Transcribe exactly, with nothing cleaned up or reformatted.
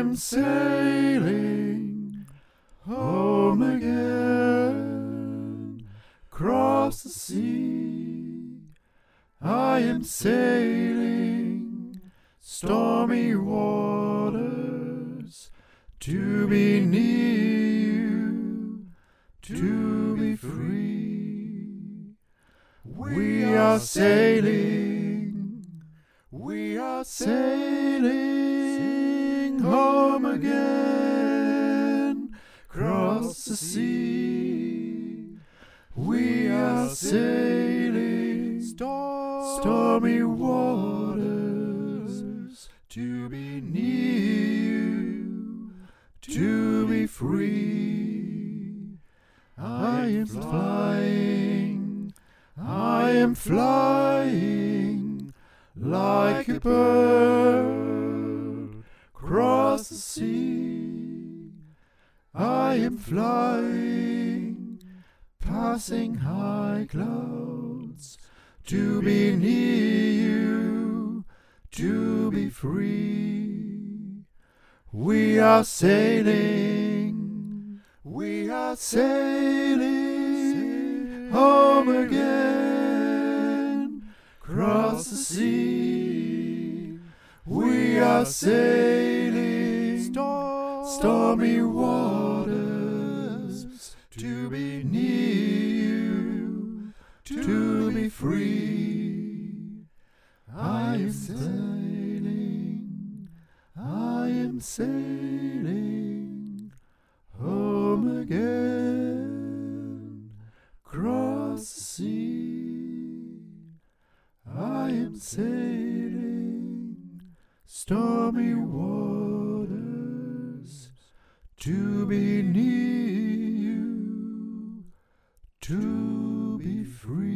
am sailing home again, across the sea. I am sailing stormy waters to be near you, to be free. We are sailing, we are sailing home again, across the sea. We are sailing stormy waters to be near you, to be free. I am flying, I am flying like a bird across the sea. I am flying, passing high clouds to be near you, to be free. We are sailing, we are sailing home again, across the sea. We are sailing stormy waters to be near you, to be free. I am sailing, I am sailing home again, across the sea. I am sailing stormy waters to be near you, to be free.